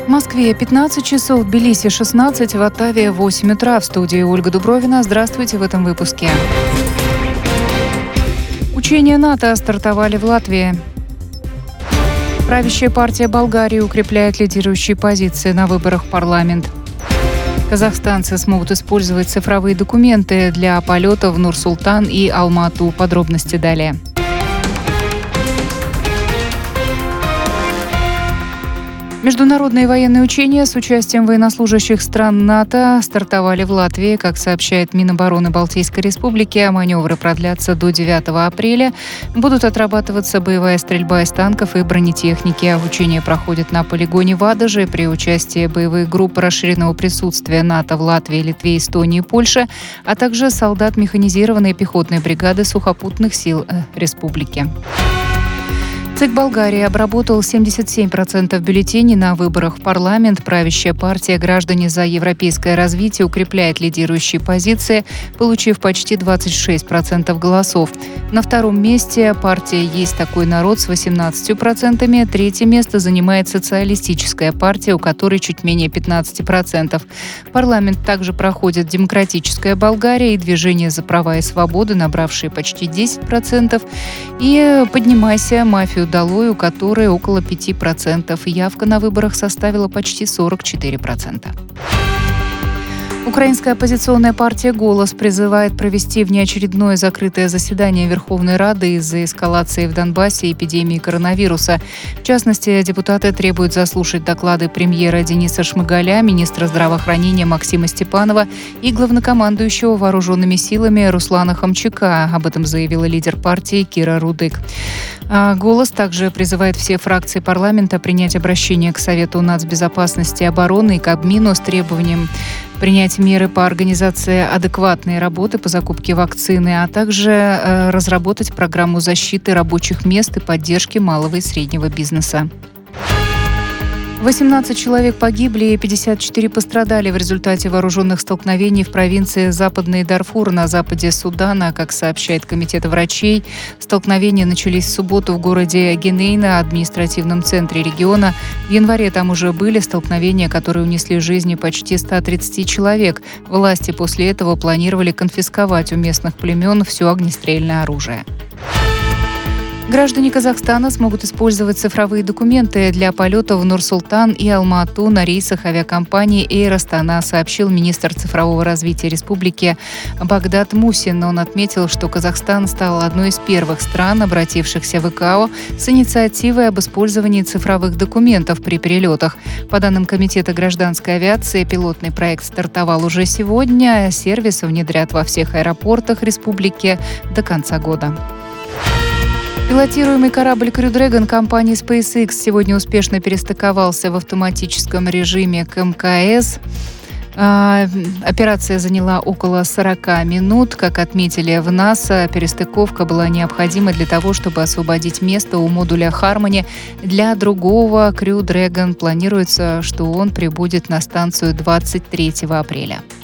В Москве 15 часов, в Тбилиси 16, в Оттаве 8 утра. В студии Ольга Дубровина. Здравствуйте в этом выпуске. Учения НАТО стартовали в Латвии. Правящая партия Болгарии укрепляет лидирующие позиции на выборах в парламент. Казахстанцы смогут использовать цифровые документы для полета в Нур-Султан и Алма-Ату. Подробности далее. Международные военные учения с участием военнослужащих стран НАТО стартовали в Латвии. Как сообщает Минобороны Балтийской Республики, маневры продлятся до 9 апреля. Будут отрабатываться боевая стрельба из танков и бронетехники. Учения проходят на полигоне в Адаже при участии боевых групп расширенного присутствия НАТО в Латвии, Литве, Эстонии и Польше, а также солдат механизированной пехотной бригады сухопутных сил республики. ЦИК Болгарии обработал 77% бюллетеней на выборах в парламент. Правящая партия «Граждане за европейское развитие» укрепляет лидирующие позиции, получив почти 26% голосов. На втором месте партия «Есть такой народ» с 18%. Третье место занимает социалистическая партия, у которой чуть менее 15%. Парламент также проходит «Демократическая Болгария» и «Движение за права и свободы», набравшие почти 10%. И «Поднимайся, мафию долой», у которой около 5%. Явка на выборах составила почти 44%. Украинская оппозиционная партия «Голос» призывает провести внеочередное закрытое заседание Верховной Рады из-за эскалации в Донбассе и эпидемии коронавируса. В частности, депутаты требуют заслушать доклады премьера Дениса Шмыгаля, министра здравоохранения Максима Степанова и главнокомандующего вооруженными силами Руслана Хомчака. Об этом заявила лидер партии Кира Рудык. «Голос» также призывает все фракции парламента принять обращение к Совету нацбезопасности и обороны и Кабмину с требованием принять меры по организации адекватной работы по закупке вакцины, а также разработать программу защиты рабочих мест и поддержки малого и среднего бизнеса. 18 человек погибли и 54 пострадали в результате вооруженных столкновений в провинции Западный Дарфур на западе Судана. Как сообщает комитет врачей, столкновения начались в субботу в городе Генейна, административном центре региона. В январе там уже были столкновения, которые унесли жизни почти 130 человек. Власти после этого планировали конфисковать у местных племен все огнестрельное оружие. Граждане Казахстана смогут использовать цифровые документы для полета в Нур-Султан и Алма-Ату на рейсах авиакомпании «Эйр Астана», сообщил министр цифрового развития республики Багдад Мусин. Он отметил, что Казахстан стал одной из первых стран, обратившихся в ИКАО с инициативой об использовании цифровых документов при перелетах. По данным Комитета гражданской авиации, пилотный проект стартовал уже сегодня. Сервис внедрят во всех аэропортах республики до конца года. Пилотируемый корабль Crew Dragon компании SpaceX сегодня успешно перестыковался в автоматическом режиме к МКС. Операция заняла около 40 минут. Как отметили в НАСА, перестыковка была необходима для того, чтобы освободить место у модуля Harmony для другого Crew Dragon. Планируется, что он прибудет на станцию 23 апреля.